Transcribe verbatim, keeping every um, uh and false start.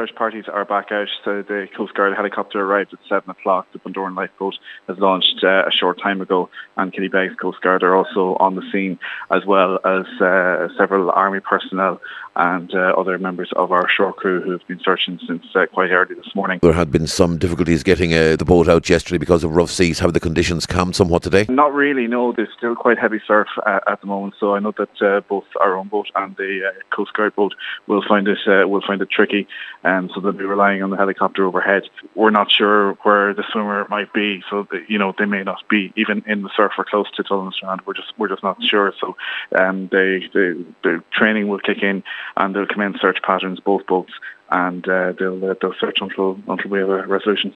search parties are back out. So the Coast Guard helicopter arrived at seven o'clock. The Bundoran lifeboat has launched uh, a short time ago, and Killybegs Coast Guard are also on the scene, as well as uh, several Army personnel and uh, other members of our shore crew who have been searching since uh, quite early this morning. There had been some difficulties getting uh, the boat out yesterday because of rough seas. Have the conditions calmed somewhat today? Not really, no. There's still quite heavy surf uh, at the moment, so I know that uh, both our own boat and the uh, Coast Guard boat will find it uh, will find it tricky, and um, so they'll be relying on the helicopter overhead. We're not sure where the swimmer might be, so the, you know they may not be even in the surf or close to Tullamore Strand. We're just we're just not sure. So um, they, they the training will kick in, and they'll commence search patterns both boats, and uh, they'll uh, they'll search until until we have a resolution.